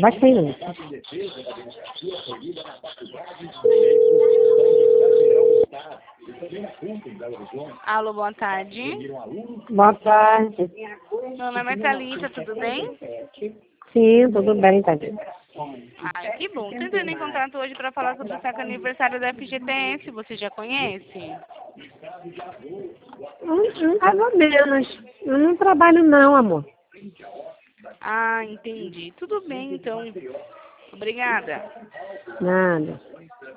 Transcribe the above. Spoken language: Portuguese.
Vai saindo. Alô, boa tarde. Boa tarde. Meu nome é Thalita, tudo bem? Sim, tudo bem, Tadinho. Ai, que bom. Tô entrando em contato hoje para falar sobre o saco aniversário da FGTS. Você já conhece? Mais ou menos. Eu não trabalho não, amor. Ah, entendi. Tudo bem, então. Obrigada. Nada.